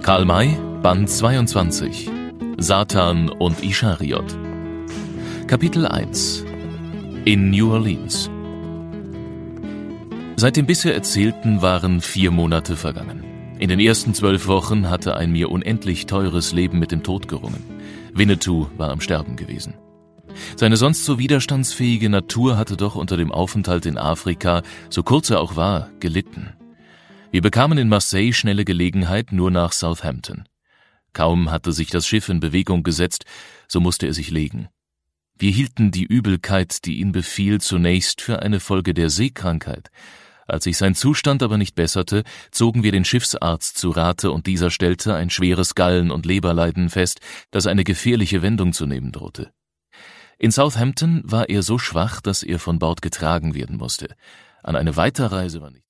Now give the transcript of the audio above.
Karl May, Band 22 Satan und Ischariot. Kapitel 1 In New Orleans. Seit dem bisher Erzählten waren 4 Monate vergangen. In den ersten 12 Wochen hatte ein mir unendlich teures Leben mit dem Tod gerungen. Winnetou war am Sterben gewesen. Seine sonst so widerstandsfähige Natur hatte doch unter dem Aufenthalt in Afrika, so kurz er auch war, gelitten. Wir bekamen in Marseille schnelle Gelegenheit nur nach Southampton. Kaum hatte sich das Schiff in Bewegung gesetzt, so musste er sich legen. Wir hielten die Übelkeit, die ihn befiel, zunächst für eine Folge der Seekrankheit. Als sich sein Zustand aber nicht besserte, zogen wir den Schiffsarzt zu Rate und dieser stellte ein schweres Gallen- und Leberleiden fest, das eine gefährliche Wendung zu nehmen drohte. In Southampton war er so schwach, dass er von Bord getragen werden musste. An eine Weiterreise war nicht